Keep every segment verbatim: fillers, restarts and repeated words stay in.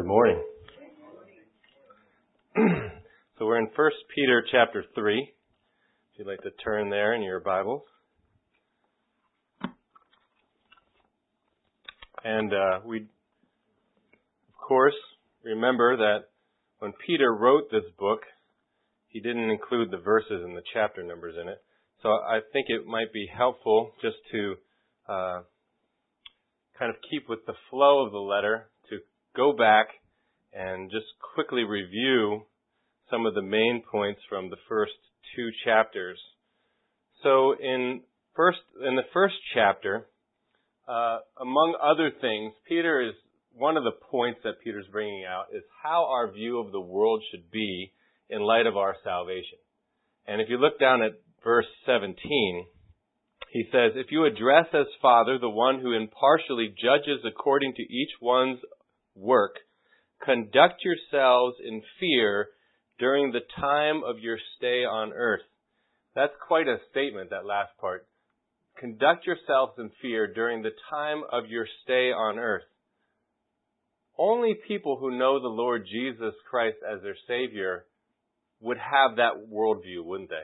morning. So we're in First Peter chapter three. If you'd like to turn there in your Bibles. And uh, we, of course, remember that when Peter wrote this book, he didn't include the verses and the chapter numbers in it. So I think it might be helpful just to uh, kind of keep with the flow of the letter, to go back and just quickly review some of the main points from the first two chapters. So in first in the first chapter, uh, among other things, Peter is one of the points that Peter's bringing out is how our view of the world should be in light of our salvation. And if you look down at verse seventeen, he says, "If you address as Father the one who impartially judges according to each one's work, conduct yourselves in fear during the time of your stay on earth." That's quite a statement, that last part. Conduct yourselves in fear during the time of your stay on earth. Only people who know the Lord Jesus Christ as their Savior would have that worldview, wouldn't they?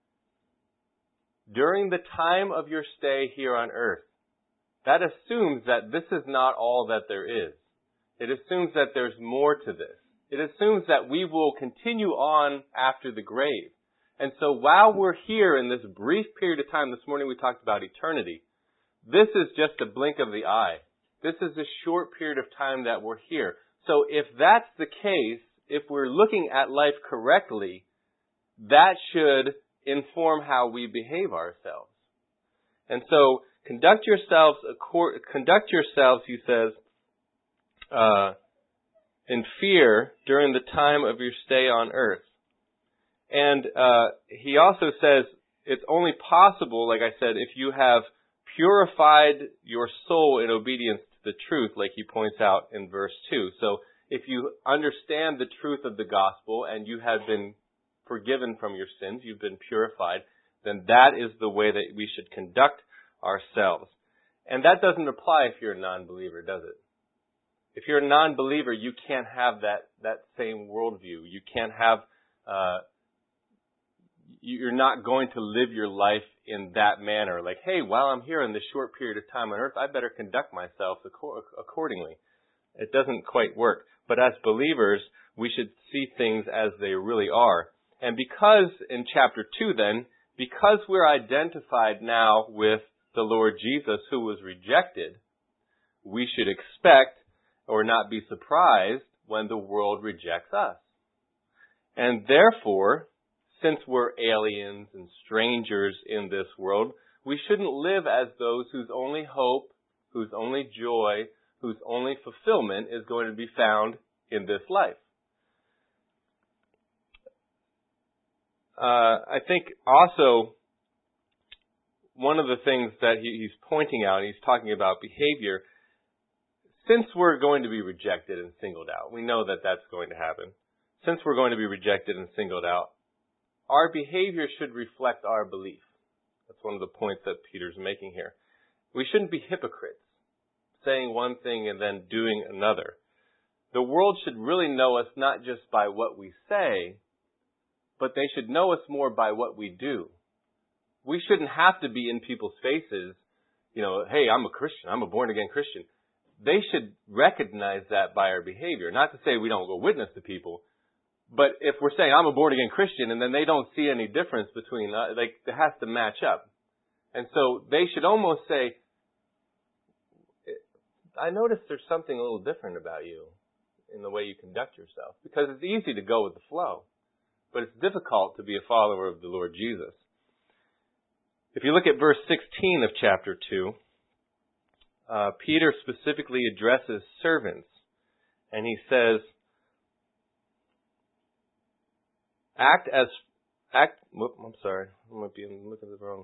During the time of your stay here on earth. That assumes that this is not all that there is. It assumes that there's more to this. It assumes that we will continue on after the grave. And so while we're here in this brief period of time, this morning we talked about eternity, this is just a blink of the eye. This is a short period of time that we're here. So if that's the case, if we're looking at life correctly, that should inform how we behave ourselves. And so conduct yourselves, conduct yourselves, he says, uh, in fear during the time of your stay on earth. And uh, he also says it's only possible, like I said, if you have purified your soul in obedience to the truth, like he points out in verse two. So if you understand the truth of the gospel and you have been forgiven from your sins, you've been purified, then that is the way that we should conduct ourselves. And that doesn't apply if you're a non-believer, does it? If you're a non-believer, you can't have that, that same worldview. You can't have, uh, you're not going to live your life in that manner. Like, hey, while I'm here in this short period of time on earth, I better conduct myself accordingly. It doesn't quite work. But as believers, we should see things as they really are. And because in chapter two then, because we're identified now with the Lord Jesus who was rejected, we should expect or not be surprised when the world rejects us. And therefore, since we're aliens and strangers in this world, we shouldn't live as those whose only hope, whose only joy, whose only fulfillment is going to be found in this life. Uh, I think also one of the things that he, he's pointing out, he's talking about behavior. Since we're going to be rejected and singled out, we know that that's going to happen. Since we're going to be rejected and singled out, our behavior should reflect our belief. That's one of the points that Peter's making here. We shouldn't be hypocrites, saying one thing and then doing another. The world should really know us not just by what we say, but they should know us more by what we do. We shouldn't have to be in people's faces, you know, hey, I'm a Christian, I'm a born-again Christian. They should recognize that by our behavior. Not to say we don't go witness to people, but if we're saying I'm a born-again Christian and then they don't see any difference between, uh, like, it has to match up. And so they should almost say, I noticed there's something a little different about you in the way you conduct yourself. Because it's easy to go with the flow, but it's difficult to be a follower of the Lord Jesus. If you look at verse sixteen of chapter two, uh, Peter specifically addresses servants. And he says, act as, act, whoop, I'm sorry, I might be looking at the wrong.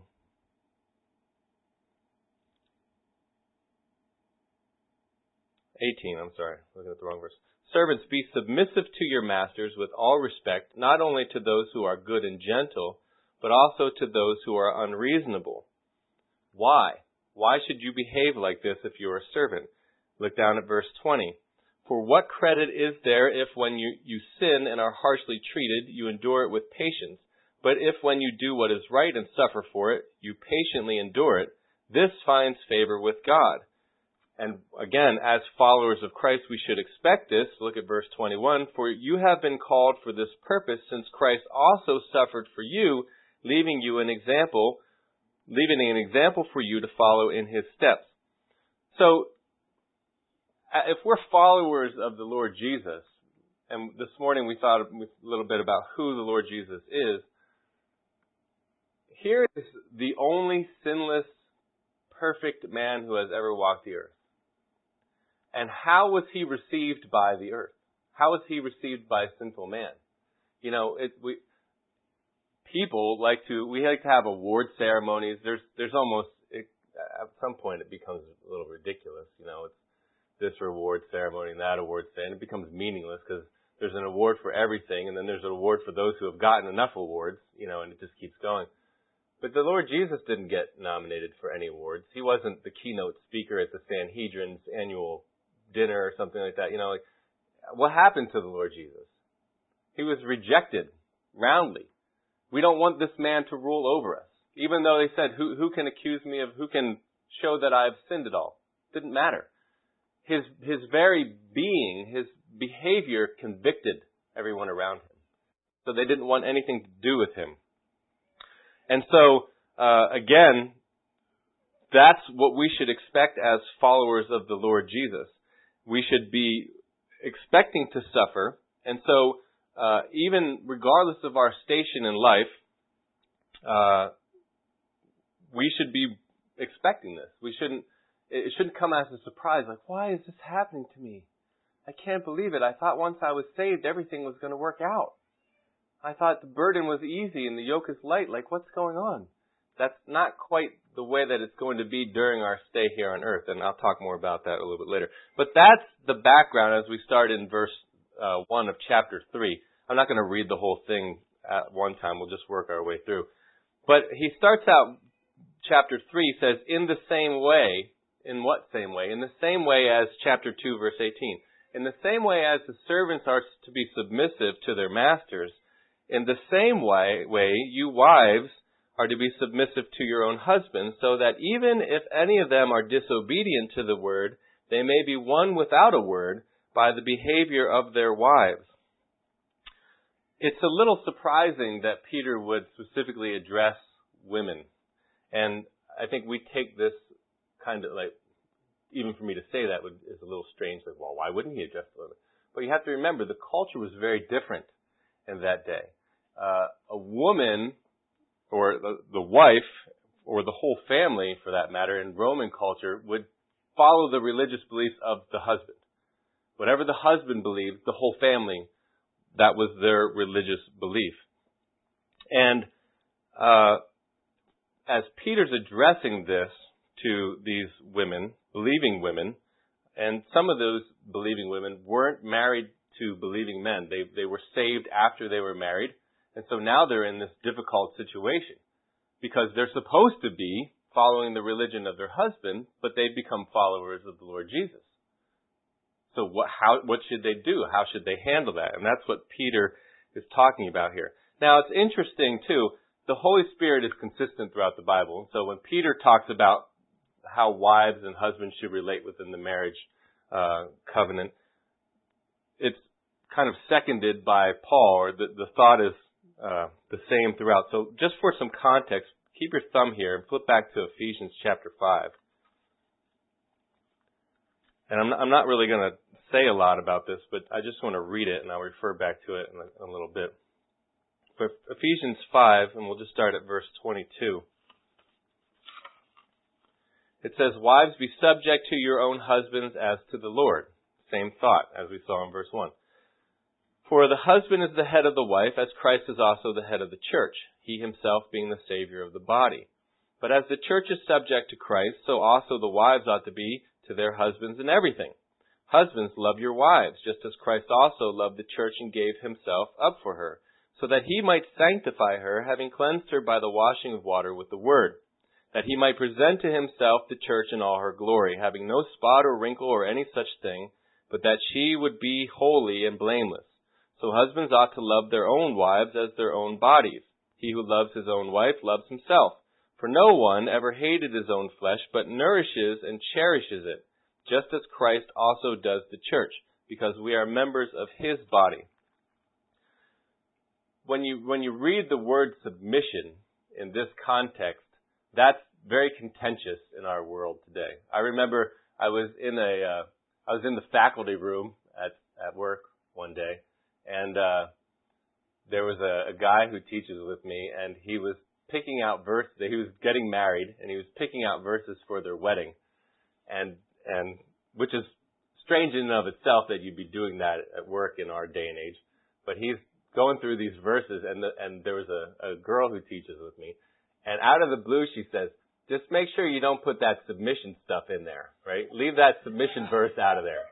eighteen, I'm sorry, looking at the wrong verse. Servants, be submissive to your masters with all respect, not only to those who are good and gentle, but also to those who are unreasonable. Why? Why should you behave like this if you are a servant? Look down at verse twenty. For what credit is there if when you, you sin and are harshly treated, you endure it with patience? But if when you do what is right and suffer for it, you patiently endure it, this finds favor with God. And again, as followers of Christ, we should expect this. Look at verse twenty-one. For you have been called for this purpose, since Christ also suffered for you, leaving you an example, leaving an example for you to follow in his steps. So, if we're followers of the Lord Jesus, and this morning we thought a little bit about who the Lord Jesus is, here is the only sinless, perfect man who has ever walked the earth. And how was he received by the earth? How was he received by sinful man? You know, it, we people like to we like to have award ceremonies. There's there's almost it, at some point it becomes a little ridiculous. You know, it's this reward ceremony and that award ceremony, and it becomes meaningless because there's an award for everything, and then there's an award for those who have gotten enough awards. You know, and it just keeps going. But the Lord Jesus didn't get nominated for any awards. He wasn't the keynote speaker at the Sanhedrin's annual dinner or something like that. You know, like, what happened to the Lord Jesus? He was rejected roundly. We don't want this man to rule over us. Even though they said, who, who can accuse me of, who can show that I've sinned at all? Didn't matter. His, his very being, his behavior convicted everyone around him. So they didn't want anything to do with him. And so, uh, again, that's what we should expect as followers of the Lord Jesus. We should be expecting to suffer. And so, uh, even regardless of our station in life, uh, we should be expecting this. We shouldn't, it shouldn't come as a surprise. Like, why is this happening to me? I can't believe it. I thought once I was saved, everything was going to work out. I thought the burden was easy and the yoke is light. Like, what's going on? That's not quite the way that it's going to be during our stay here on earth. And I'll talk more about that a little bit later. But that's the background as we start in verse uh, one of chapter three. I'm not going to read the whole thing at one time. We'll just work our way through. But he starts out, chapter three says, in the same way. In what same way? In the same way as chapter two, verse eighteen. In the same way as the servants are to be submissive to their masters, in the same way, way you wives are to be submissive to your own husbands, so that even if any of them are disobedient to the word, they may be won without a word by the behavior of their wives. It's a little surprising that Peter would specifically address women. And I think we take this kind of like, even for me to say that would, is a little strange. Like, well, why wouldn't he address the women? But you have to remember, the culture was very different in that day. Uh, a woman, or the, the wife, or the whole family, for that matter, in Roman culture, would follow the religious beliefs of the husband. Whatever the husband believed, the whole family, that was their religious belief. And uh, as Peter's addressing this to these women, believing women, and some of those believing women weren't married to believing men. They they were saved after they were married. And so now they're in this difficult situation because they're supposed to be following the religion of their husband, but they've become followers of the Lord Jesus. So what, how, what should they do? How should they handle that? And that's what Peter is talking about here. Now, it's interesting, too. The Holy Spirit is consistent throughout the Bible. So when Peter talks about how wives and husbands should relate within the marriage uh, covenant, it's kind of seconded by Paul, or the, the thought is Uh, the same throughout. So just for some context, keep your thumb here and flip back to Ephesians chapter five. And I'm not, I'm not really going to say a lot about this, but I just want to read it and I'll refer back to it in a, in a little bit. But Ephesians five, and we'll just start at verse twenty-two. It says, "Wives, be subject to your own husbands as to the Lord." Same thought as we saw in verse one. "For the husband is the head of the wife, as Christ is also the head of the church, he himself being the Savior of the body. But as the church is subject to Christ, so also the wives ought to be to their husbands in everything. Husbands, love your wives, just as Christ also loved the church and gave himself up for her, so that he might sanctify her, having cleansed her by the washing of water with the word, that he might present to himself the church in all her glory, having no spot or wrinkle or any such thing, but that she would be holy and blameless. So husbands ought to love their own wives as their own bodies. He who loves his own wife loves himself. For no one ever hated his own flesh, but nourishes and cherishes it, just as Christ also does the church, because we are members of his body. When you, when you read the word submission in this context, that's very contentious in our world today. I remember I was in a, uh, I was in the faculty room at, at work one day, and, uh, there was a, a guy who teaches with me, and he was picking out verses. He was getting married, and he was picking out verses for their wedding, and and which is strange in and of itself that you'd be doing that at work in our day and age. But he's going through these verses, and the, and there was a, a girl who teaches with me, and out of the blue she says, "Just make sure you don't put that submission stuff in there, right? Leave that submission verse out of there."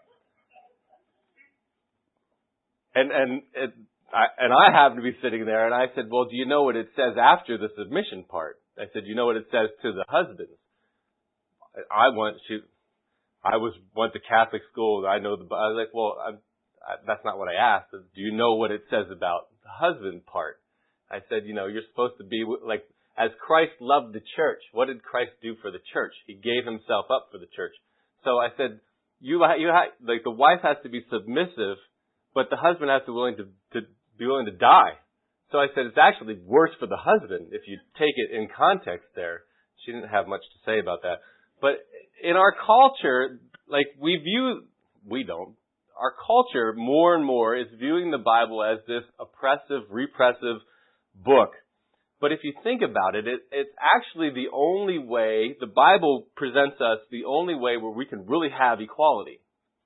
And and it. I, and I happened to be sitting there, and I said, "Well, do you know what it says after the submission part?" I said, "You know what it says to the husbands?" I went to, I was went to Catholic school. I know the. I was like, "Well, I'm, I, that's not what I asked. Do you know what it says about the husband part?" I said, "You know, you're supposed to be like as Christ loved the church. What did Christ do for the church? He gave himself up for the church." So I said, "You, you, like the wife has to be submissive, but the husband has to be willing to to." be willing to die." So I said, it's actually worse for the husband if you take it in context there. She didn't have much to say about that. But in our culture, like we view, we don't, our culture more and more is viewing the Bible as this oppressive, repressive book. But if you think about it, it, it's actually the only way, the Bible presents us the only way where we can really have equality.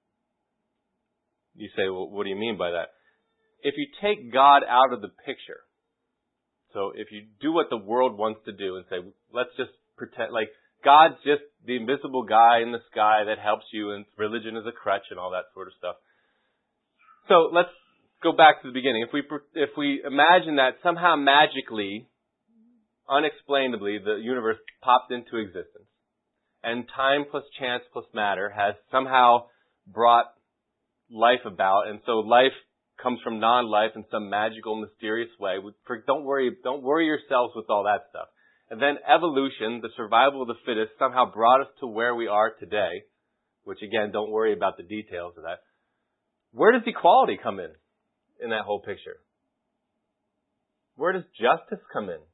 You say, well, what do you mean by that? If you take God out of the picture, so if you do what the world wants to do and say, let's just pretend, like God's just the invisible guy in the sky that helps you and religion is a crutch and all that sort of stuff. So let's go back to the beginning. If we, if we imagine that somehow magically, unexplainably, the universe popped into existence and time plus chance plus matter has somehow brought life about, and so life comes from non-life in some magical, mysterious way. Don't worry, don't worry yourselves with all that stuff. And then evolution, the survival of the fittest, somehow brought us to where we are today, which again, don't worry about the details of that. Where does equality come in, in that whole picture? Where does justice come in?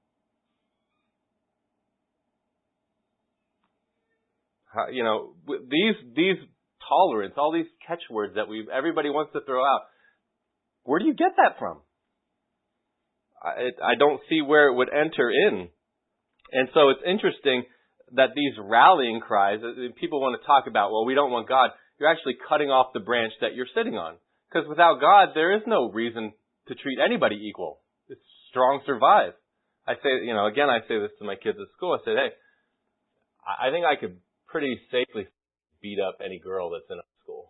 How, you know, these, these tolerance, all these catchwords that we, everybody wants to throw out, where do you get that from? I, I don't see where it would enter in. And so it's interesting that these rallying cries, people want to talk about, well, we don't want God. You're actually cutting off the branch that you're sitting on. Because without God, there is no reason to treat anybody equal. It's strong survive. I say, you know, again, I say this to my kids at school. I say, hey, I think I could pretty safely beat up any girl that's in our school.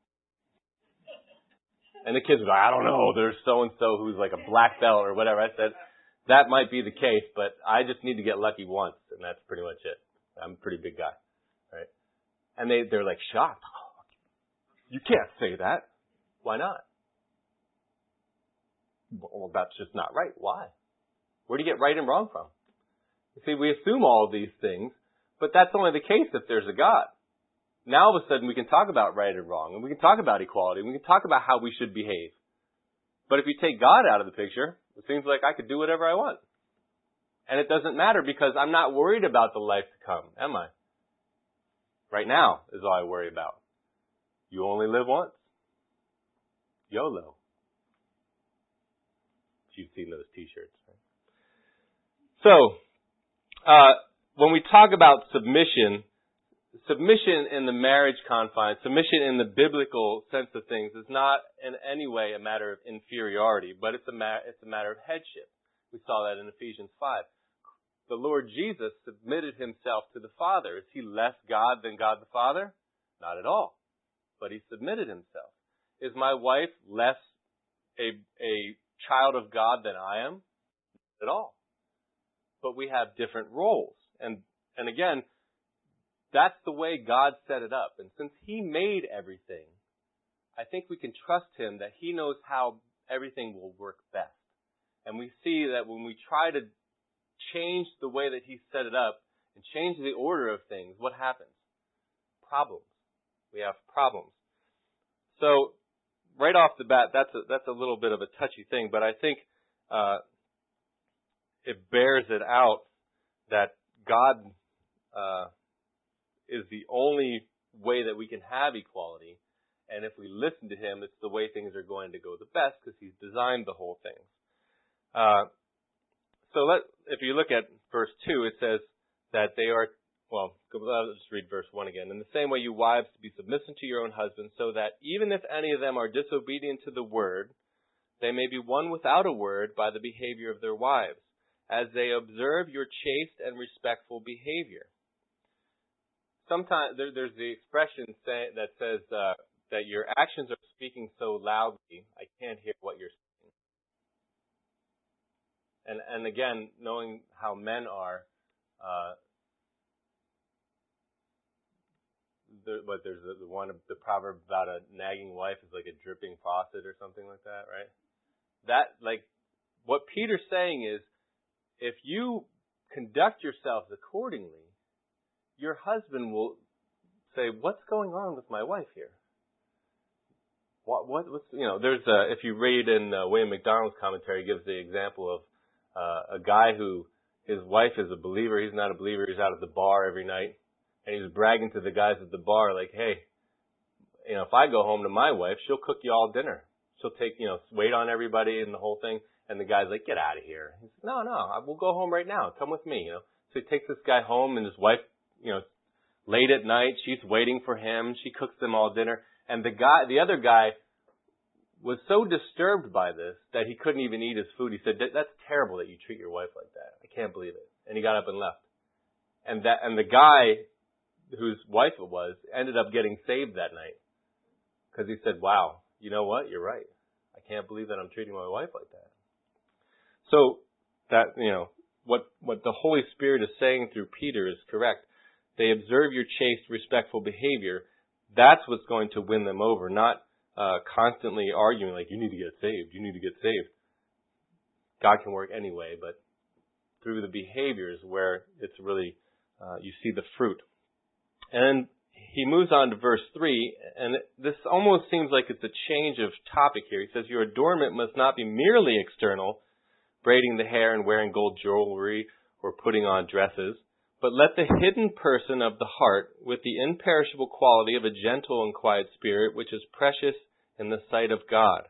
And the kids were like, I don't know, there's so-and-so who's like a black belt or whatever. I said, that might be the case, but I just need to get lucky once, and that's pretty much it. I'm a pretty big guy, right? And they, they're like shocked. You can't say that. Why not? Well, that's just not right. Why? Where do you get right and wrong from? You see, we assume all of these things, but that's only the case if there's a God. Now all of a sudden we can talk about right and wrong, and we can talk about equality, and we can talk about how we should behave. But if you take God out of the picture, it seems like I could do whatever I want. And it doesn't matter because I'm not worried about the life to come, am I? Right now is all I worry about. You only live once. YOLO. You've seen those t-shirts, right? So, uh, when we talk about submission, submission in the marriage confines, submission in the biblical sense of things is not in any way a matter of inferiority, but it's a, ma- it's a matter of headship. We saw that in Ephesians five. The Lord Jesus submitted himself to the Father. Is he less God than God the Father? Not at all. But he submitted himself. Is my wife less a, a child of God than I am? Not at all. But we have different roles. And, and again, that's the way God set it up. And since he made everything, I think we can trust Him that He knows how everything will work best. And we see that when we try to change the way that He set it up and change the order of things, what happens? Problems. We have problems. So, right off the bat, that's a, that's a little bit of a touchy thing, but I think uh, it bears it out that God uh, is the only way that we can have equality. And if we listen to Him, it's the way things are going to go the best because He's designed the whole thing. Uh, so let, if you look at verse two, it says that they are, well, let's just read verse one again. In the same way, you wives, to be submissive to your own husbands, so that even if any of them are disobedient to the word, they may be won without a word by the behavior of their wives, as they observe your chaste and respectful behavior. Sometimes there, there's the expression say, that says uh, that your actions are speaking so loudly, I can't hear what you're saying. And and again, knowing how men are, uh, there, but there's the, the one the proverb about a nagging wife is like a dripping faucet or something like that, right? That like what Peter's saying is, if you conduct yourselves accordingly, your husband will say, "What's going on with my wife here?" What, what, what's, you know, there's a, if you read in uh, William MacDonald's commentary, he gives the example of uh, a guy who, his wife is a believer, he's not a believer, he's out at the bar every night, and he's bragging to the guys at the bar, like, hey, you know, if I go home to my wife, she'll cook you all dinner. She'll take, you know, wait on everybody and the whole thing. And the guy's like, get out of here. He's like, no, no, we'll go home right now. Come with me, you know. So he takes this guy home, and his wife, you know, late at night, she's waiting for him. She cooks them all dinner. And the guy, the other guy was so disturbed by this that he couldn't even eat his food. He said, that's terrible that you treat your wife like that. I can't believe it. And he got up and left. And that, and the guy whose wife it was ended up getting saved that night. Because he said, wow, you know what? You're right. I can't believe that I'm treating my wife like that. So that, you know, what, what the Holy Spirit is saying through Peter is correct. They observe your chaste, respectful behavior. That's what's going to win them over, not uh, constantly arguing like, you need to get saved, you need to get saved. God can work anyway, but through the behaviors where it's really, uh, you see the fruit. And he moves on to verse three, and this almost seems like it's a change of topic here. He says, your adornment must not be merely external, braiding the hair and wearing gold jewelry or putting on dresses, but let the hidden person of the heart, with the imperishable quality of a gentle and quiet spirit, which is precious in the sight of God.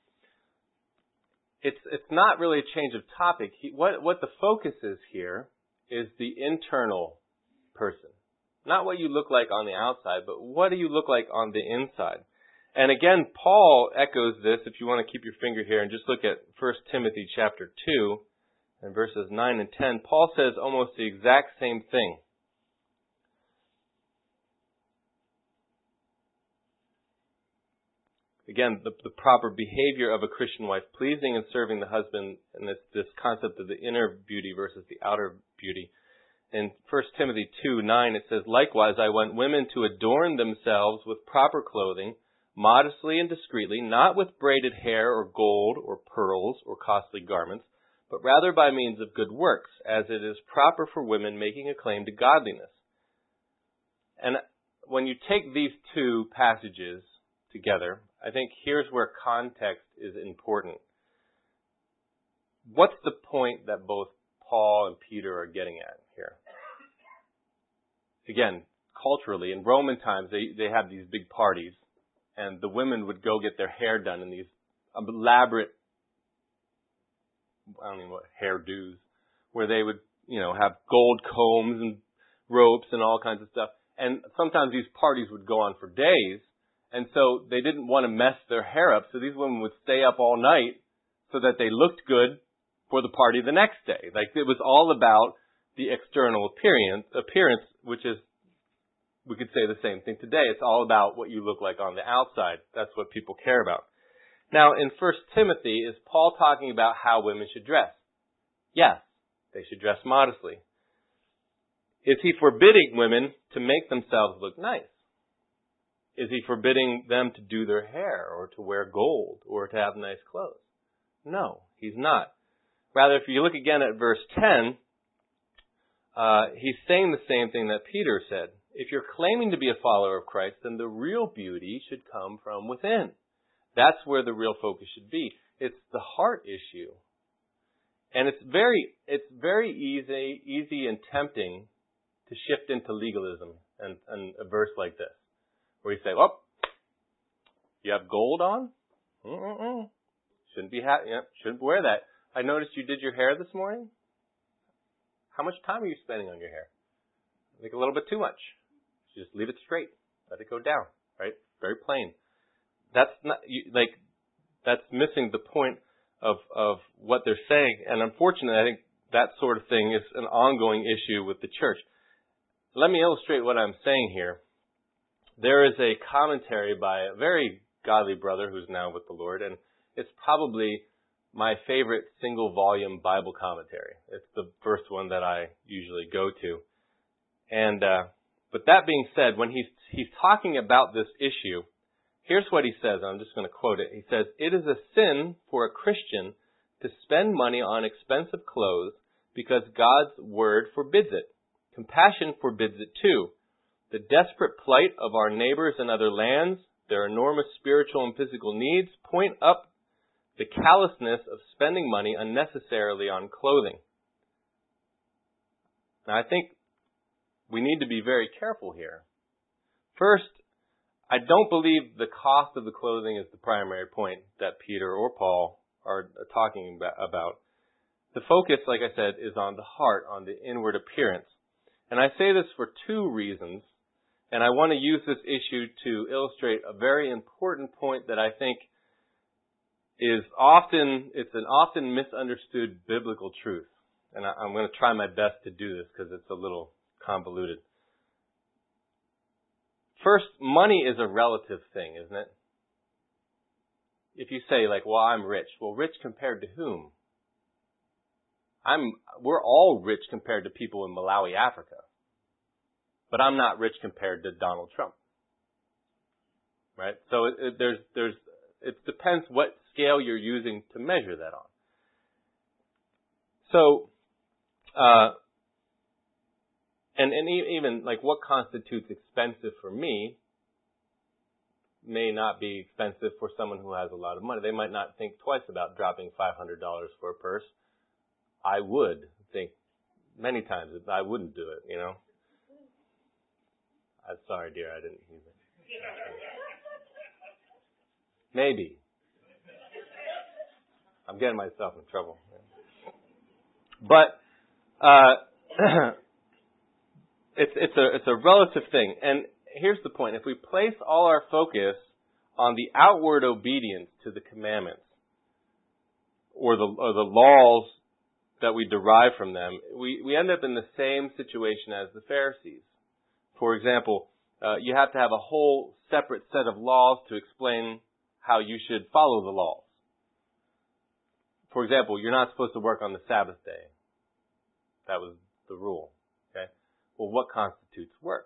It's it's not really a change of topic. He, what what the focus is here is the internal person. Not what you look like on the outside, but what do you look like on the inside? And again, Paul echoes this, if you want to keep your finger here and just look at First Timothy chapter two and verses nine and ten. Paul says almost the exact same thing. Again, the, the proper behavior of a Christian wife, pleasing and serving the husband, and this, this concept of the inner beauty versus the outer beauty. In First Timothy two nine, it says, likewise, I want women to adorn themselves with proper clothing, modestly and discreetly, not with braided hair or gold or pearls or costly garments, but rather by means of good works, as it is proper for women making a claim to godliness. And when you take these two passages together, I think here's where context is important. What's the point that both Paul and Peter are getting at here? Again, culturally, in Roman times, they, they had these big parties, and the women would go get their hair done in these elaborate, I don't know what, hairdos, where they would, you know, have gold combs and ropes and all kinds of stuff. And sometimes these parties would go on for days, and so they didn't want to mess their hair up, so these women would stay up all night so that they looked good for the party the next day. Like, it was all about the external appearance, appearance, which is, we could say the same thing today. It's all about what you look like on the outside. That's what people care about. Now, in First Timothy, is Paul talking about how women should dress? Yes, they should dress modestly. Is he forbidding women to make themselves look nice? Is he forbidding them to do their hair or to wear gold or to have nice clothes? No, he's not. Rather, if you look again at verse ten, uh, he's saying the same thing that Peter said. If you're claiming to be a follower of Christ, then the real beauty should come from within. That's where the real focus should be. It's the heart issue. And it's very, it's very easy, easy and tempting to shift into legalism and, and a verse like this, where you say, "Oh, you have gold on? Mm-mm-mm. Shouldn't be ha- yeah, shouldn't wear that. I noticed you did your hair this morning. How much time are you spending on your hair? I think a little bit too much. Just leave it straight. Let it go down. Right? Very plain. That's not you, like that's missing the point of of what they're saying. And unfortunately, I think that sort of thing is an ongoing issue with the church. Let me illustrate what I'm saying here. There is a commentary by a very godly brother who's now with the Lord, and it's probably my favorite single volume Bible commentary. It's the first one that I usually go to. And uh, but that being said, when he's he's talking about this issue, here's what he says. I'm just going to quote it. He says, "It is a sin for a Christian to spend money on expensive clothes because God's word forbids it. Compassion forbids it too. The desperate plight of our neighbors in other lands, their enormous spiritual and physical needs, point up the callousness of spending money unnecessarily on clothing." Now, I think we need to be very careful here. First, I don't believe the cost of the clothing is the primary point that Peter or Paul are talking about. The focus, like I said, is on the heart, on the inward appearance. And I say this for two reasons. And I want to use this issue to illustrate a very important point that I think is often, it's an often misunderstood biblical truth. And I, I'm going to try my best to do this because it's a little convoluted. First, money is a relative thing, isn't it? If you say like, "Well, I'm rich." Well, rich compared to whom? I'm, we're all rich compared to people in Malawi, Africa. But I'm not rich compared to Donald Trump. Right? So it, it, there's, there's, it depends what scale you're using to measure that on. So, uh, and, and even like what constitutes expensive for me may not be expensive for someone who has a lot of money. They might not think twice about dropping five hundred dollars for a purse. I would think many times that I wouldn't do it, you know. I'm sorry, dear, I didn't use it. Maybe. I'm getting myself in trouble. But uh, it's it's a it's a relative thing. And here's the point: if we place all our focus on the outward obedience to the commandments or the or the laws that we derive from them, we, we end up in the same situation as the Pharisees. For example, uh, you have to have a whole separate set of laws to explain how you should follow the laws. For example, you're not supposed to work on the Sabbath day. That was the rule. Okay. Well, what constitutes work?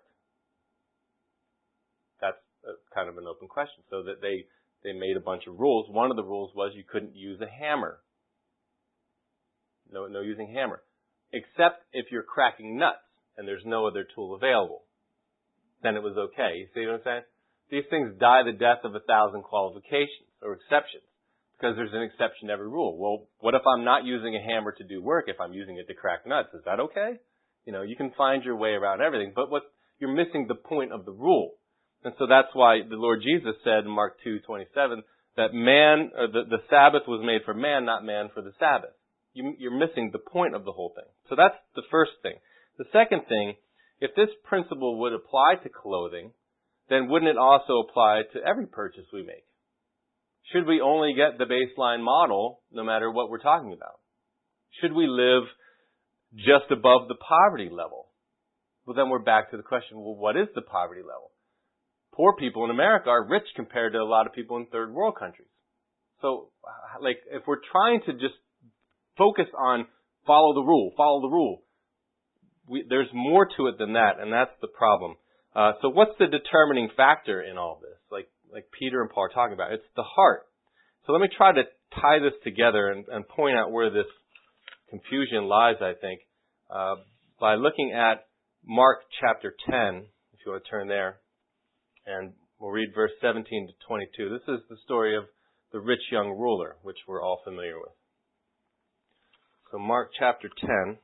That's a, kind of an open question. So that they, they made a bunch of rules. One of the rules was you couldn't use a hammer. No, no using hammer. Except if you're cracking nuts and there's no other tool available. Then it was okay. You see what I'm saying? These things die the death of a thousand qualifications or exceptions. Because there's an exception to every rule. Well, what if I'm not using a hammer to do work if I'm using it to crack nuts? Is that okay? You know, you can find your way around everything. But what you're missing the point of the rule. And so that's why the Lord Jesus said in Mark two twenty-seven that man, or the, the Sabbath was made for man, not man for the Sabbath. You, you're missing the point of the whole thing. So that's the first thing. The second thing, if this principle would apply to clothing, then wouldn't it also apply to every purchase we make? Should we only get the baseline model no matter what we're talking about? Should we live just above the poverty level? Well, then we're back to the question, well, what is the poverty level? Poor people in America are rich compared to a lot of people in third world countries. So, like, if we're trying to just focus on follow the rule, follow the rule, we, there's more to it than that, and that's the problem. Uh, so what's the determining factor in all this? Like, like Peter and Paul are talking about. It's the heart. So let me try to tie this together and, and point out where this confusion lies, I think, uh, by looking at Mark chapter ten, if you want to turn there, and we'll read verse seventeen to twenty-two. This is the story of the rich young ruler, which we're all familiar with. So Mark chapter ten.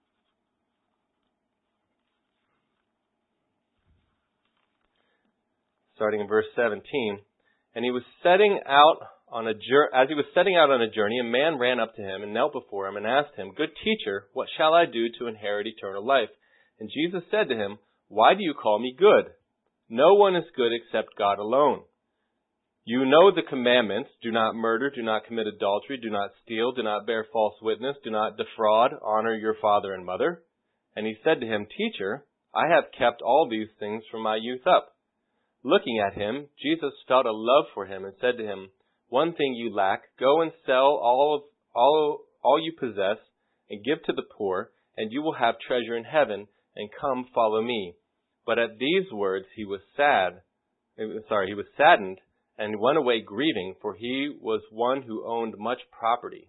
Starting in verse seventeen. And he was setting out on a jour- as he was setting out on a journey, a man ran up to him and knelt before him and asked him, "Good teacher, what shall I do to inherit eternal life?" And Jesus said to him, "Why do you call me good? No one is good except God alone. You know the commandments: do not murder, do not commit adultery, do not steal, do not bear false witness, do not defraud, honor your father and mother." And he said to him, "Teacher, I have kept all these things from my youth up." Looking at him, Jesus felt a love for him and said to him, "One thing you lack. Go and sell all of all all you possess and give to the poor, and you will have treasure in heaven, and come follow me." But at these words he was sad. Sorry, he was saddened and went away grieving, for he was one who owned much property.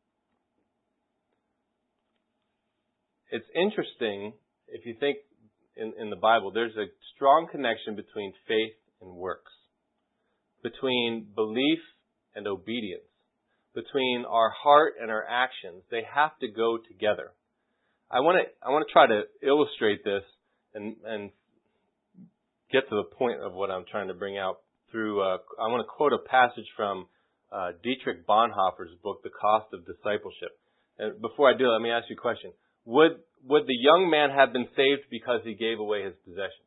It's interesting if you think in, in the Bible, there's a strong connection between faith and works, between belief and obedience, between our heart and our actions. They have to go together. I want to I want to try to illustrate this and and get to the point of what I'm trying to bring out through. Uh, I want to quote a passage from uh, Dietrich Bonhoeffer's book, The Cost of Discipleship. And before I do, let me ask you a question: Would would the young man have been saved because he gave away his possessions?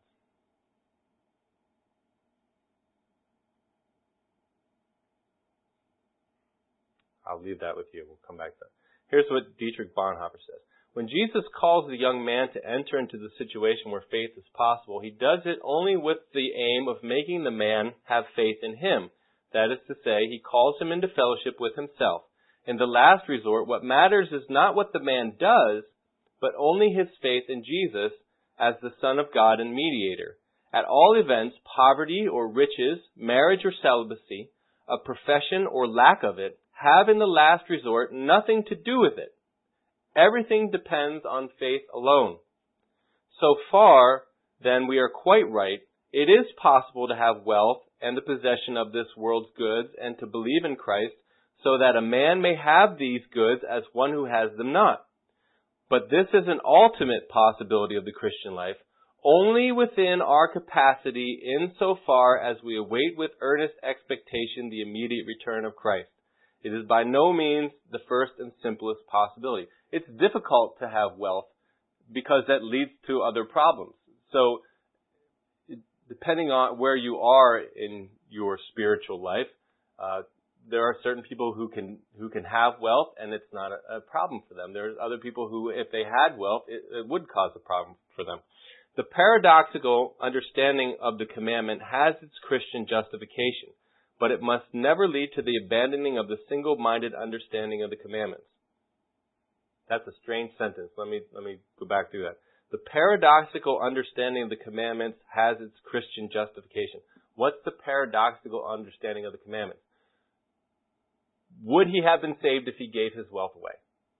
I'll leave that with you. We'll come back to that. Here's what Dietrich Bonhoeffer says. When Jesus calls the young man to enter into the situation where faith is possible, he does it only with the aim of making the man have faith in him. That is to say, he calls him into fellowship with himself. In the last resort, what matters is not what the man does, but only his faith in Jesus as the Son of God and mediator. At all events, poverty or riches, marriage or celibacy, a profession or lack of it, have in the last resort nothing to do with it. Everything depends on faith alone. So far, then, we are quite right. It is possible to have wealth and the possession of this world's goods and to believe in Christ so that a man may have these goods as one who has them not. But this is an ultimate possibility of the Christian life, only within our capacity insofar as we await with earnest expectation the immediate return of Christ. It is by no means the first and simplest possibility. It's difficult to have wealth because that leads to other problems. So, depending on where you are in your spiritual life, uh, there are certain people who can who can have wealth and it's not a, a problem for them. There's other people who, if they had wealth, it, it would cause a problem for them. The paradoxical understanding of the commandment has its Christian justification, but it must never lead to the abandoning of the single-minded understanding of the commandments. That's a strange sentence. Let me let me go back through that. The paradoxical understanding of the commandments has its Christian justification. What's the paradoxical understanding of the commandments? Would he have been saved if he gave his wealth away?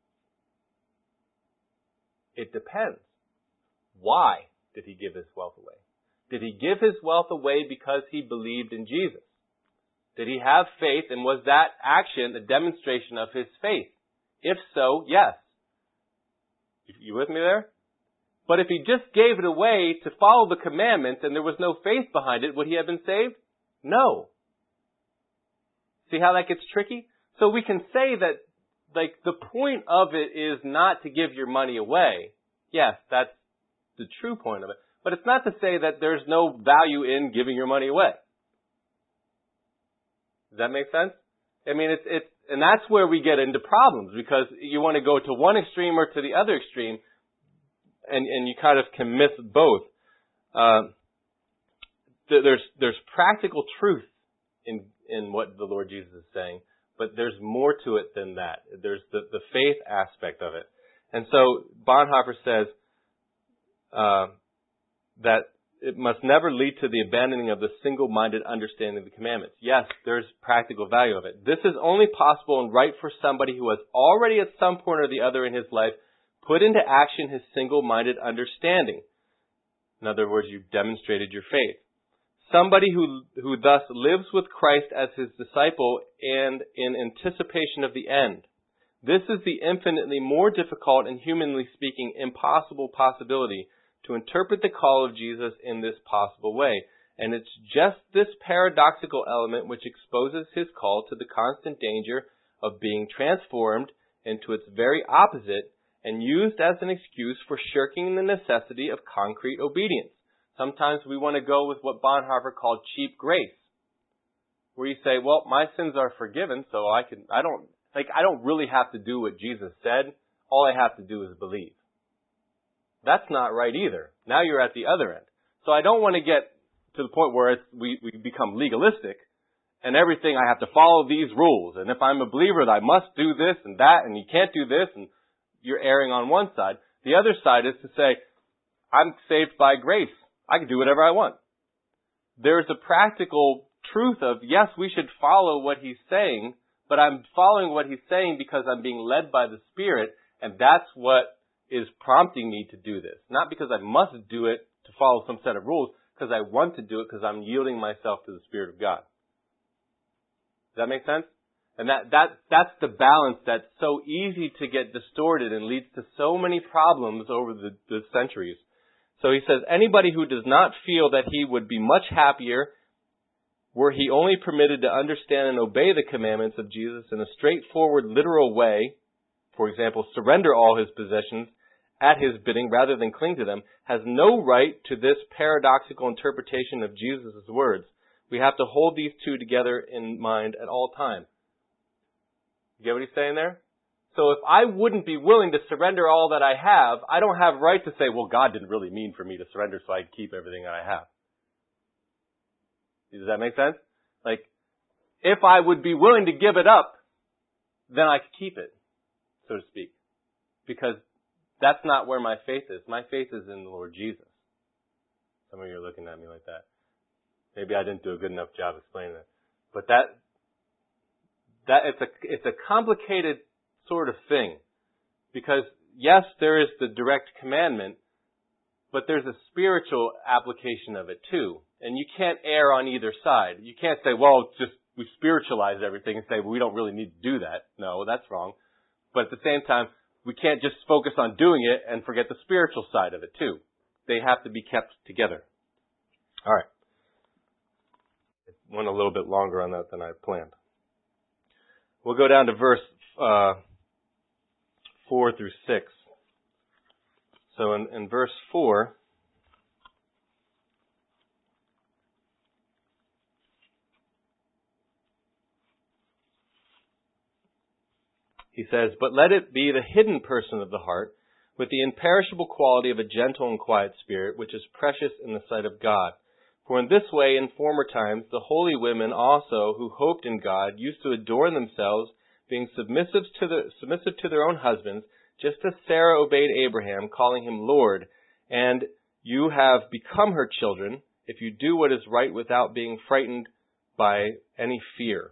It depends. Why did he give his wealth away? Did he give his wealth away because he believed in Jesus? Did he have faith, and was that action a demonstration of his faith? If so, yes. You with me there? But if he just gave it away to follow the commandments and there was no faith behind it, would he have been saved? No. See how that gets tricky? So we can say that, like, the point of it is not to give your money away. Yes, that's the true point of it. But it's not to say that there's no value in giving your money away. Does that make sense? I mean, it's, it's, and that's where we get into problems, because you want to go to one extreme or to the other extreme, and, and you kind of can miss both. Uh, there's, there's practical truth in, in what the Lord Jesus is saying, but there's more to it than that. There's the, the faith aspect of it. And so Bonhoeffer says, uh, that it must never lead to the abandoning of the single-minded understanding of the commandments. Yes, there's practical value of it. This is only possible and right for somebody who has already at some point or the other in his life put into action his single-minded understanding. In other words, you've demonstrated your faith. Somebody who, who thus lives with Christ as his disciple and in anticipation of the end. This is the infinitely more difficult and humanly speaking impossible possibility to interpret the call of Jesus in this possible way. And it's just this paradoxical element which exposes his call to the constant danger of being transformed into its very opposite and used as an excuse for shirking the necessity of concrete obedience. Sometimes we want to go with what Bonhoeffer called cheap grace, where you say, well, my sins are forgiven, so I can, I don't, like, I don't really have to do what Jesus said. All I have to do is believe. That's not right either. Now you're at the other end. So I don't want to get to the point where it's, we, we become legalistic and everything I have to follow these rules. And if I'm a believer, I must do this and that, and you can't do this, and you're erring on one side. The other side is to say, I'm saved by grace. I can do whatever I want. There's a practical truth of, yes, we should follow what he's saying, but I'm following what he's saying because I'm being led by the Spirit, and that's what is prompting me to do this. Not because I must do it to follow some set of rules, because I want to do it because I'm yielding myself to the Spirit of God. Does that make sense? And that, that, that's the balance that's so easy to get distorted and leads to so many problems over the, the centuries. So he says, anybody who does not feel that he would be much happier were he only permitted to understand and obey the commandments of Jesus in a straightforward, literal way, for example, surrender all his possessions at his bidding rather than cling to them, has no right to this paradoxical interpretation of Jesus' words. We have to hold these two together in mind at all times. You get what he's saying there? So if I wouldn't be willing to surrender all that I have, I don't have right to say, well, God didn't really mean for me to surrender so I can keep everything that I have. Does that make sense? Like, if I would be willing to give it up, then I could keep it, so to speak. Because that's not where my faith is. My faith is in the Lord Jesus. Some of you are looking at me like that. Maybe I didn't do a good enough job explaining that. But that, that it's a, it's a complicated sort of thing. Because, yes, there is the direct commandment, but there's a spiritual application of it too. And you can't err on either side. You can't say, well, just we spiritualize everything and say, well, we don't really need to do that. No, that's wrong. But at the same time, we can't just focus on doing it and forget the spiritual side of it too. They have to be kept together. All right. It went a little bit longer on that than I planned. We'll go down to verse uh, four through six. So in, in verse four, he says, but let it be the hidden person of the heart, with the imperishable quality of a gentle and quiet spirit, which is precious in the sight of God. For in this way, in former times, the holy women also, who hoped in God, used to adorn themselves, being submissive to the submissive to their own husbands, just as Sarah obeyed Abraham, calling him Lord. And you have become her children, if you do what is right without being frightened by any fear.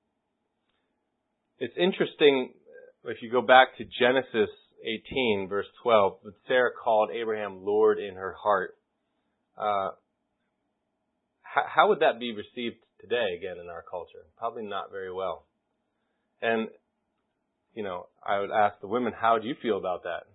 It's interesting, if you go back to Genesis eighteen, verse twelve, that Sarah called Abraham Lord in her heart. Uh, how, how would that be received today, again, in our culture? Probably not very well. And, you know, I would ask the women, how do you feel about that?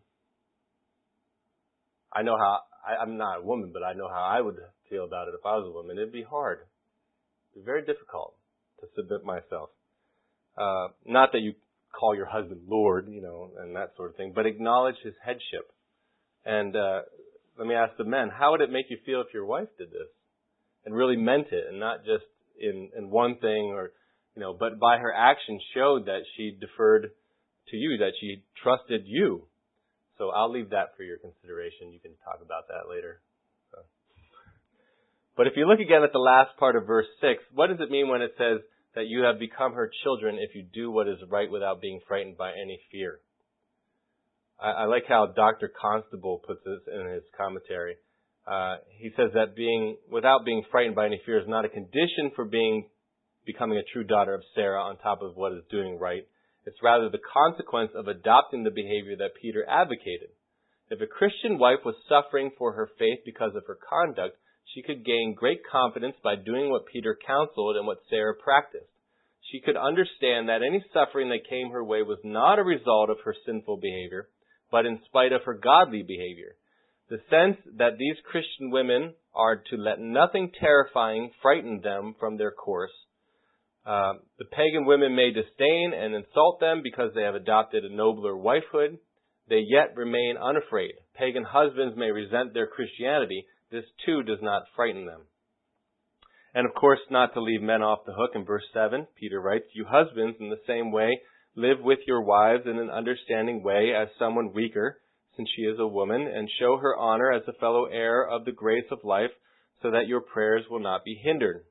I know how, I, I'm not a woman, but I know how I would feel about it if I was a woman. It'd be hard. It'd be very difficult to submit myself. Uh, not that you call your husband Lord, you know, and that sort of thing, but acknowledge his headship. And uh, let me ask the men, how would it make you feel if your wife did this and really meant it, and not just in, in one thing, or, you know, but by her actions showed that she deferred to you, that she trusted you. So I'll leave that for your consideration. You can talk about that later. So. But if you look again at the last part of verse six, what does it mean when it says that you have become her children if you do what is right without being frightened by any fear? I, I like how Doctor Constable puts this in his commentary. uh, he says that being, without being frightened by any fear is not a condition for being, becoming a true daughter of Sarah on top of what is doing right. It's rather the consequence of adopting the behavior that Peter advocated. If a Christian wife was suffering for her faith because of her conduct, she could gain great confidence by doing what Peter counseled and what Sarah practiced. She could understand that any suffering that came her way was not a result of her sinful behavior, but in spite of her godly behavior. The sense that these Christian women are to let nothing terrifying frighten them from their course. Uh, the pagan women may disdain and insult them because they have adopted a nobler wifehood. They yet remain unafraid. Pagan husbands may resent their Christianity. This too does not frighten them. And of course, not to leave men off the hook, in verse seven, Peter writes, "You husbands, in the same way, live with your wives in an understanding way as someone weaker, since she is a woman, and show her honor as a fellow heir of the grace of life, so that your prayers will not be hindered."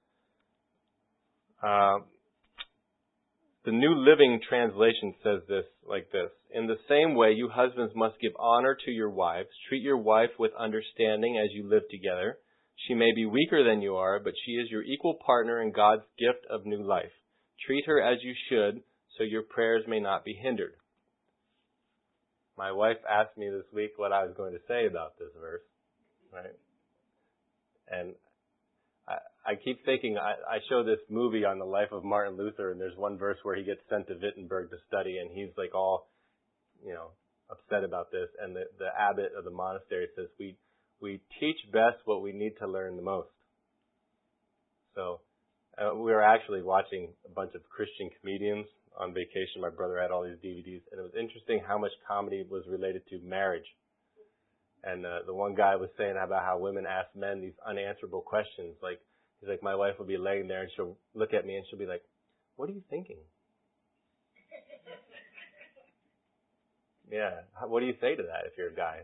Uh, the New Living Translation says this like this: "In the same way, you husbands must give honor to your wives. Treat your wife with understanding as you live together. She may be weaker than you are, but she is your equal partner in God's gift of new life. Treat her as you should, so your prayers may not be hindered." My wife asked me this week what I was going to say about this verse, right? And I, I keep thinking, I, I show this movie on the life of Martin Luther, and there's one verse where he gets sent to Wittenberg to study, and he's like all, you know, upset about this. And the, the abbot of the monastery says, we we teach best what we need to learn the most. So uh, we were actually watching a bunch of Christian comedians on vacation. My brother had all these D V Ds, and it was interesting how much comedy was related to marriage. And uh, the one guy was saying about how women ask men these unanswerable questions. Like, he's like, my wife will be laying there and she'll look at me and she'll be like, "What are you thinking?" Yeah. What do you say to that if you're a guy?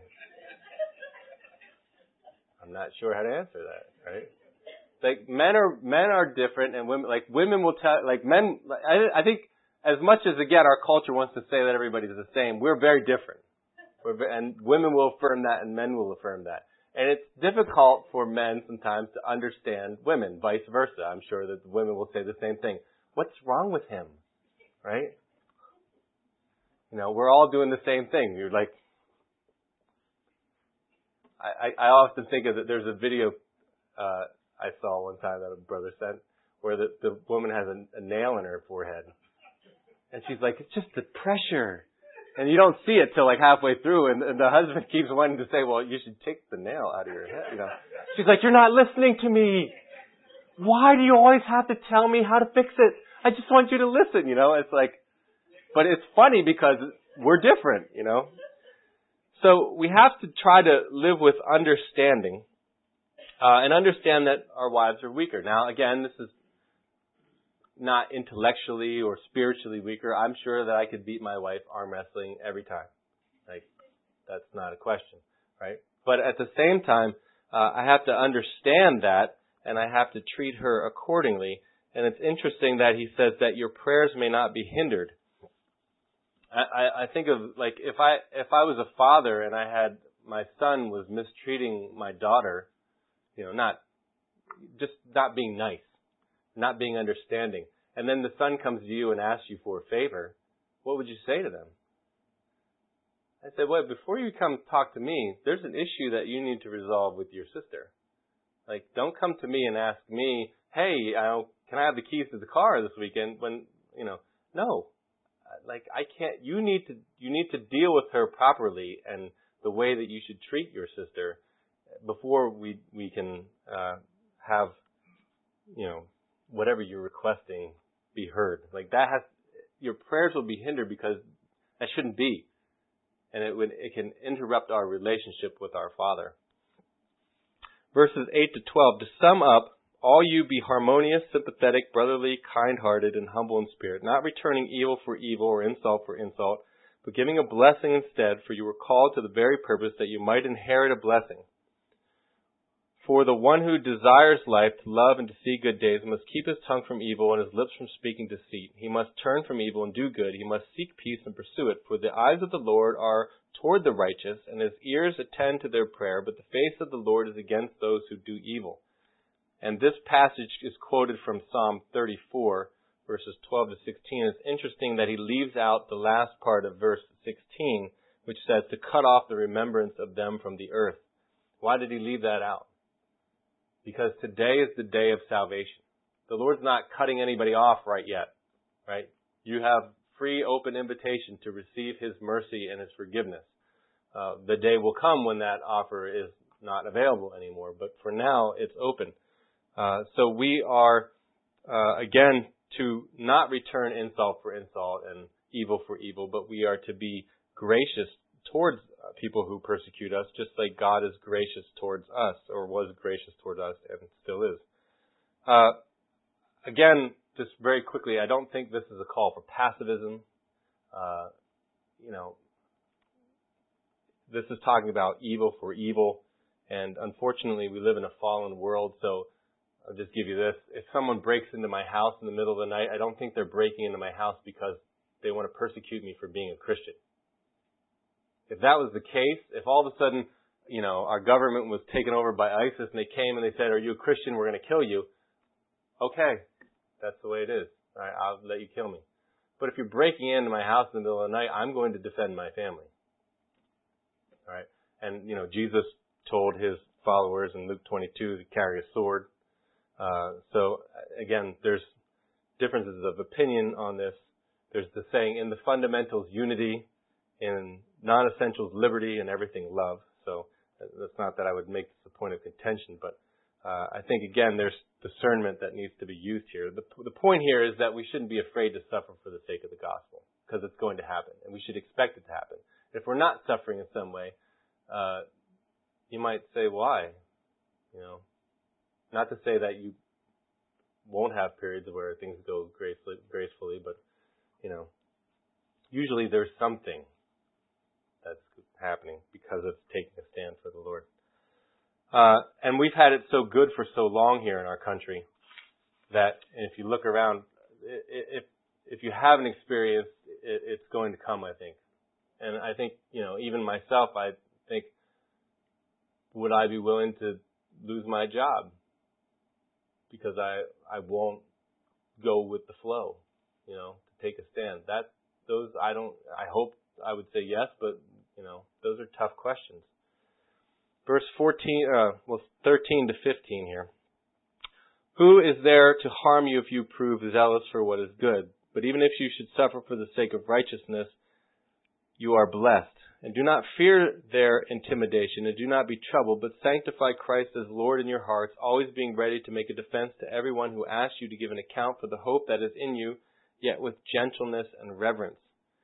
I'm not sure how to answer that, right? Like, men are, men are different, and women, like, women will tell, like, men, I, I think, as much as, again, our culture wants to say that everybody's the same, we're very different. We're, and women will affirm that, and men will affirm that. And it's difficult for men sometimes to understand women, vice versa. I'm sure that the women will say the same thing. What's wrong with him? Right? You know, we're all doing the same thing. You're like, I, I often think of it, there's a video uh, I saw one time that a brother sent where the, the woman has a, a nail in her forehead. And she's like, "It's just the pressure." And you don't see it till like halfway through, and, and the husband keeps wanting to say, "Well, you should take the nail out of your head." You know, she's like, "You're not listening to me. Why do you always have to tell me how to fix it? I just want you to listen." You know, it's like, but it's funny because we're different. You know, so we have to try to live with understanding, uh, and understand that our wives are weaker. Now, again, this is not intellectually or spiritually weaker. I'm sure that I could beat my wife arm wrestling every time. Like, that's not a question, right? But at the same time, uh, I have to understand that, and I have to treat her accordingly. And it's interesting that he says that your prayers may not be hindered. I, I, I think of, like, if I if I was a father and I had my son was mistreating my daughter, you know, not just not being nice, not being understanding, and then the son comes to you and asks you for a favor, what would you say to them? I said, well, before you come talk to me, there's an issue that you need to resolve with your sister. Like, don't come to me and ask me, "Hey, I, can I have the keys to the car this weekend?" When, you know, no. Like, I can't, you need to, you need to deal with her properly and the way that you should treat your sister before we, we can, uh, have, you know, whatever you're requesting be heard. Like, that has, your prayers will be hindered because that shouldn't be. And it would, it can interrupt our relationship with our Father. Verses eight to twelve, to sum up, all you be harmonious, sympathetic, brotherly, kind-hearted, and humble in spirit, not returning evil for evil or insult for insult, but giving a blessing instead, for you were called to the very purpose that you might inherit a blessing. For the one who desires life, to love and to see good days, must keep his tongue from evil and his lips from speaking deceit. He must turn from evil and do good. He must seek peace and pursue it. For the eyes of the Lord are toward the righteous, and his ears attend to their prayer, but the face of the Lord is against those who do evil. And this passage is quoted from Psalm thirty-four, verses twelve to sixteen. It's interesting that he leaves out the last part of verse sixteen, which says to cut off the remembrance of them from the earth. Why did he leave that out? Because today is the day of salvation. The Lord's not cutting anybody off right yet, right? You have free, open invitation to receive His mercy and His forgiveness. Uh, the day will come when that offer is not available anymore, but for now, it's open. Uh, so we are, uh, again, to not return insult for insult and evil for evil, but we are to be gracious towards people who persecute us, just like God is gracious towards us, or was gracious towards us, and still is. Uh, again, just very quickly, I don't think this is a call for pacifism. Uh, you know, this is talking about evil for evil, and unfortunately, we live in a fallen world, so I'll just give you this. If someone breaks into my house in the middle of the night, I don't think they're breaking into my house because they want to persecute me for being a Christian. If that was the case, if all of a sudden, you know, our government was taken over by ISIS and they came and they said, "Are you a Christian? We're going to kill you." Okay, that's the way it is. All right, I'll let you kill me. But if you're breaking into my house in the middle of the night, I'm going to defend my family. All right, and you know, Jesus told His followers in Luke twenty-two to carry a sword. Uh, so again, there's differences of opinion on this. There's the saying, in the fundamentals, unity; in non-essentials, liberty; and everything, love. So that's not that I would make this a point of contention, but uh, I think, again, there's discernment that needs to be used here. The, the point here is that we shouldn't be afraid to suffer for the sake of the gospel, because it's going to happen, and we should expect it to happen. If we're not suffering in some way, uh, you might say, why? You know, not to say that you won't have periods where things go gracefully, gracefully, but, you know, usually there's something that's happening because of taking a stand for the Lord. Uh, and we've had it so good for so long here in our country that if you look around, if if you haven't experienced, it, it's going to come, I think. And I think, you know, even myself, I think, would I be willing to lose my job because I I won't go with the flow, you know, to take a stand? That those I don't. I hope I would say yes, but you know, those are tough questions. Verse fourteen, uh, well, thirteen to fifteen here. Who is there to harm you if you prove zealous for what is good? But even if you should suffer for the sake of righteousness, you are blessed. And do not fear their intimidation, and do not be troubled, but sanctify Christ as Lord in your hearts, always being ready to make a defense to everyone who asks you to give an account for the hope that is in you, yet with gentleness and reverence.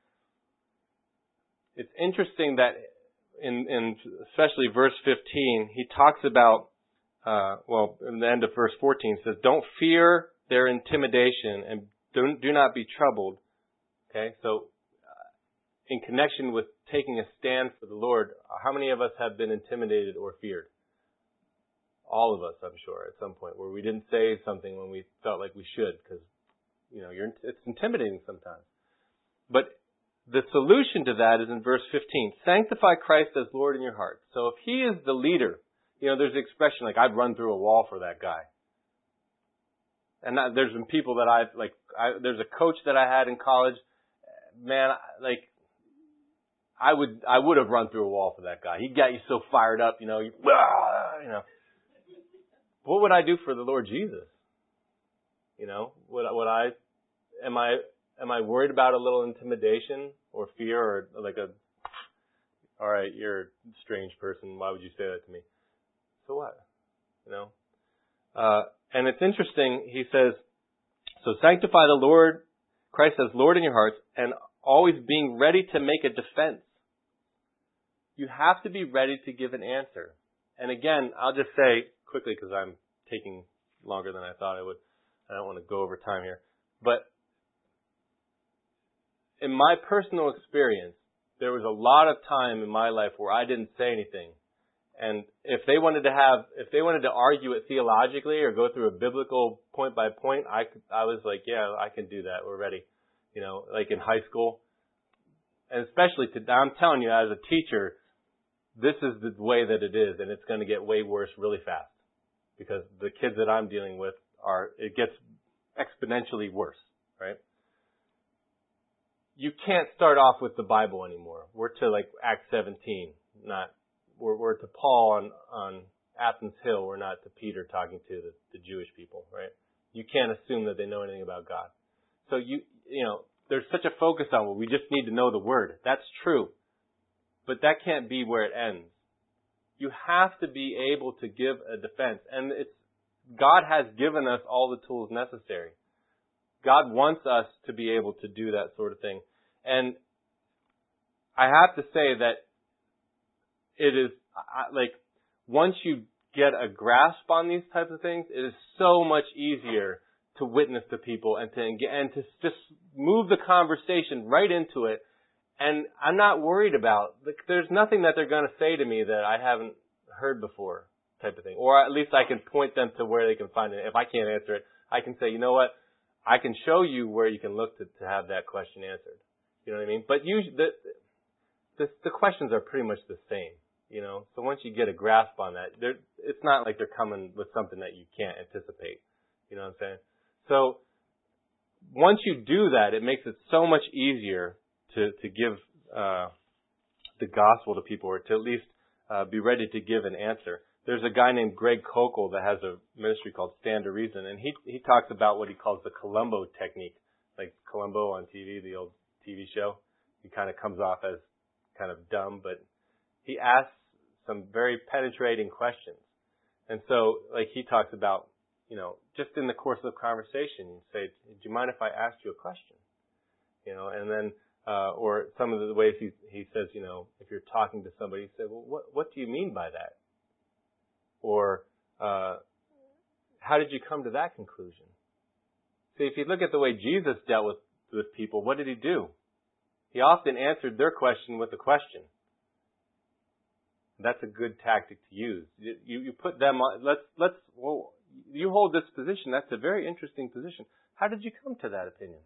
It's interesting that in, in especially verse fifteen, he talks about, uh, well, in the end of verse fourteen, it says, don't fear their intimidation and do, do not be troubled. Okay, so uh, in connection with taking a stand for the Lord, how many of us have been intimidated or feared? All of us, I'm sure, at some point, where we didn't say something when we felt like we should, because, you know, you're, it's intimidating sometimes. But the solution to that is in verse fifteen. Sanctify Christ as Lord in your heart. So if He is the leader, you know, there's the expression like, I'd run through a wall for that guy. And that, there's been people that I've, like, I, there's a coach that I had in college. Man, like, I would, I would have run through a wall for that guy. He got you so fired up, you know, you, you know. What would I do for the Lord Jesus? You know, would, would I, am I, Am I worried about a little intimidation or fear or like a, all right, you're a strange person. Why would you say that to me? So what? You know? Uh, and it's interesting. He says, so sanctify the Lord, Christ as Lord in your hearts, and always being ready to make a defense. You have to be ready to give an answer. And again, I'll just say quickly because I'm taking longer than I thought I would. I don't want to go over time here. But in my personal experience, there was a lot of time in my life where I didn't say anything. And if they wanted to have, if they wanted to argue it theologically or go through a biblical point by point, I could, I was like, yeah, I can do that. We're ready. You know, like in high school. And especially to, I'm telling you as a teacher, this is the way that it is, and it's going to get way worse really fast. Because the kids that I'm dealing with are, it gets exponentially worse, right? You can't start off with the Bible anymore. We're to like Acts seventeen, not, we're, we're to Paul on, on Athens Hill. We're not to Peter talking to the, the Jewish people, right? You can't assume that they know anything about God. So you, you know, there's such a focus on, well, we just need to know the Word. That's true. But that can't be where it ends. You have to be able to give a defense. And it's, God has given us all the tools necessary. God wants us to be able to do that sort of thing. And I have to say that it is, like, once you get a grasp on these types of things, it is so much easier to witness to people and to, and to just move the conversation right into it. And I'm not worried about, like, there's nothing that they're going to say to me that I haven't heard before, type of thing. Or at least I can point them to where they can find it. If I can't answer it, I can say, you know what? I can show you where you can look to, to have that question answered. You know what I mean? But usually, the, the, the questions are pretty much the same, you know? So once you get a grasp on that, it's not like they're coming with something that you can't anticipate. You know what I'm saying? So once you do that, it makes it so much easier to, to give uh, the gospel to people, or to at least uh, be ready to give an answer. There's a guy named Greg Koukl that has a ministry called Stand to Reason, and he he talks about what he calls the Columbo technique, like Columbo on T V, the old T V show. He kind of comes off as kind of dumb, but he asks some very penetrating questions. And so, like, he talks about, you know, just in the course of conversation, you say, do you mind if I ask you a question? You know, and then, uh, or some of the ways he he says, you know, if you're talking to somebody, you say, well, what what do you mean by that? Or, uh, how did you come to that conclusion? See, if you look at the way Jesus dealt with, with people, what did he do? He often answered their question with a question. That's a good tactic to use. You, you, you put them on, let's, let's, well, you hold this position. That's a very interesting position. How did you come to that opinion?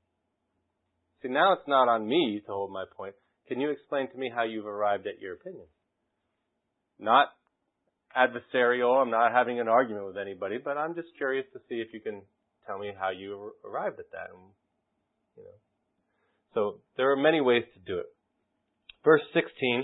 See, now it's not on me to hold my point. Can you explain to me how you've arrived at your opinion? Not adversarial. I'm not having an argument with anybody, but I'm just curious to see if you can tell me how you arrived at that. And, you know, so there are many ways to do it. Verse sixteen,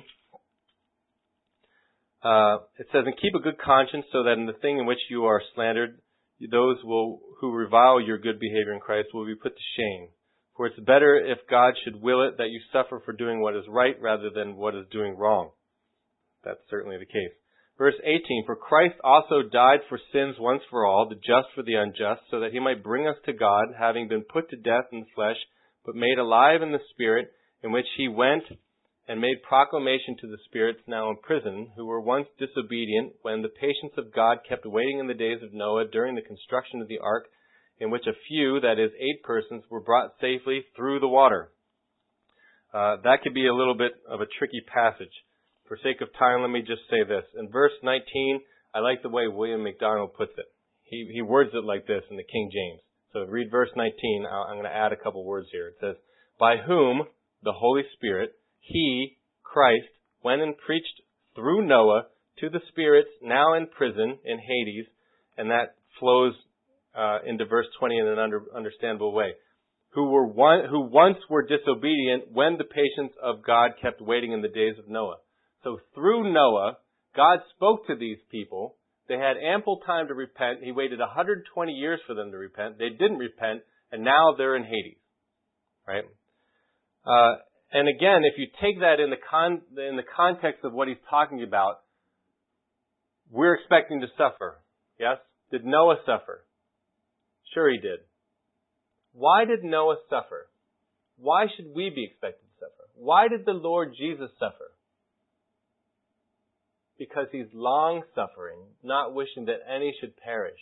uh, it says, "And keep a good conscience, so that in the thing in which you are slandered, those will who revile your good behavior in Christ will be put to shame. For it's better, if God should will it, that you suffer for doing what is right rather than what is doing wrong." That's certainly the case. Verse eighteen, "For Christ also died for sins once for all, the just for the unjust, so that he might bring us to God, having been put to death in the flesh, but made alive in the Spirit, in which he went and made proclamation to the spirits now in prison, who were once disobedient, when the patience of God kept waiting in the days of Noah during the construction of the ark, in which a few, that is, eight persons, were brought safely through the water." Uh, that could be a little bit of a tricky passage. For sake of time, let me just say this. In verse nineteen, I like the way William MacDonald puts it. He, he words it like this in the King James. So read verse nineteen. I'm going to add a couple words here. It says, "By whom the Holy Spirit, he, Christ, went and preached through Noah to the spirits now in prison in Hades," and that flows uh, into verse twenty in an under, understandable way. Who were one, who once were disobedient when the patience of God kept waiting in the days of Noah. So through Noah, God spoke to these people. They had ample time to repent. He waited one hundred twenty years for them to repent. They didn't repent, and now they're in Hades. Right? Uh, and again, if you take that in the con- in the context of what he's talking about, we're expecting to suffer. Yes? Did Noah suffer? Sure he did. Why did Noah suffer? Why should we be expected to suffer? Why did the Lord Jesus suffer? Because he's long-suffering, not wishing that any should perish.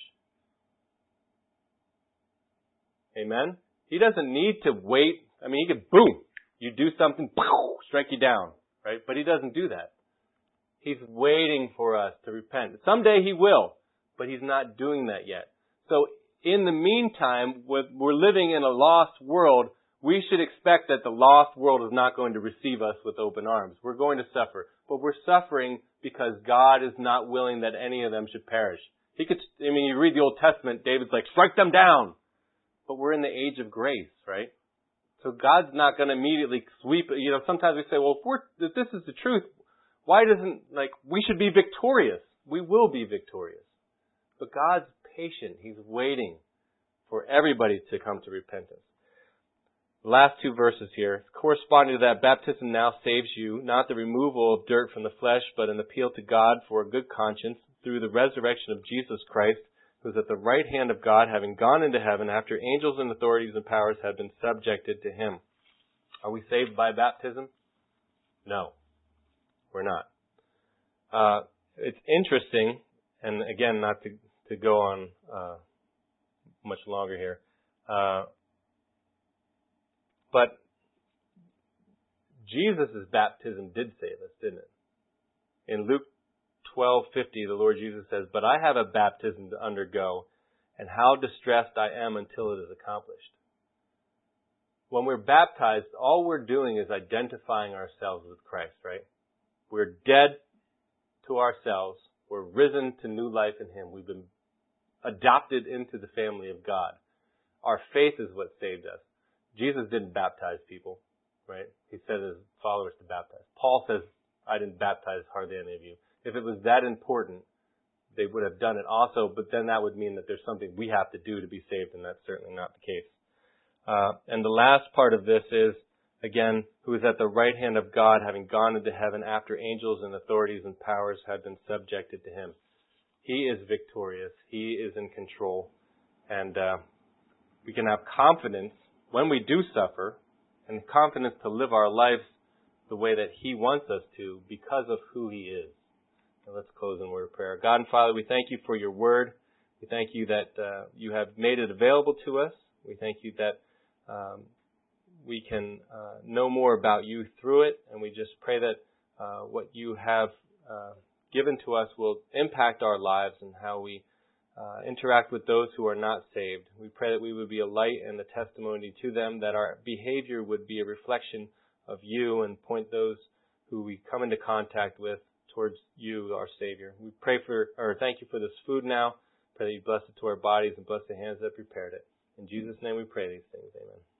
Amen? He doesn't need to wait. I mean, he could, boom, you do something, strike you down, right? But he doesn't do that. He's waiting for us to repent. Someday He will, but He's not doing that yet. So in the meantime, we're living in a lost world. We should expect that the lost world is not going to receive us with open arms. We're going to suffer. But we're suffering because God is not willing that any of them should perish. He could, I mean, you read the Old Testament, David's like, strike them down. But we're in the age of grace, right? So God's not going to immediately sweep it. You know, sometimes we say, well, if, we're, if this is the truth, why doesn't, like, we should be victorious. We will be victorious. But God's patient. He's waiting for everybody to come to repentance. The last two verses here. Corresponding to that, baptism now saves you, not the removal of dirt from the flesh, but an appeal to God for a good conscience through the resurrection of Jesus Christ, who is at the right hand of God, having gone into heaven after angels and authorities and powers have been subjected to Him. Are we saved by baptism? No, we're not. Uh, it's interesting, and again, not to, to go on uh, much longer here, uh, but Jesus' baptism did save us, didn't it? In Luke twelve fifty, the Lord Jesus says, "But I have a baptism to undergo, and how distressed I am until it is accomplished." When we're baptized, all we're doing is identifying ourselves with Christ, right? We're dead to ourselves. We're risen to new life in Him. We've been adopted into the family of God. Our faith is what saved us. Jesus didn't baptize people, right? He said His followers to baptize. Paul says, "I didn't baptize hardly any of you." If it was that important, they would have done it also, but then that would mean that there's something we have to do to be saved, and that's certainly not the case. Uh, and the last part of this is, again, who is at the right hand of God, having gone into heaven after angels and authorities and powers have been subjected to Him. He is victorious. He is in control. And uh, we can have confidence when we do suffer, and confidence to live our lives the way that He wants us to because of who He is. So let's close in a word of prayer. God and Father, we thank You for Your word. We thank You that uh, You have made it available to us. We thank You that um, we can uh, know more about You through it. And we just pray that uh, what You have uh, given to us will impact our lives and how we uh, interact with those who are not saved. We pray that we would be a light and a testimony to them, that our behavior would be a reflection of You and point those who we come into contact with towards You, our Savior. We pray for, or thank You for this food now. Pray that You bless it to our bodies and bless the hands that prepared it. In Jesus' name we pray these things. Amen.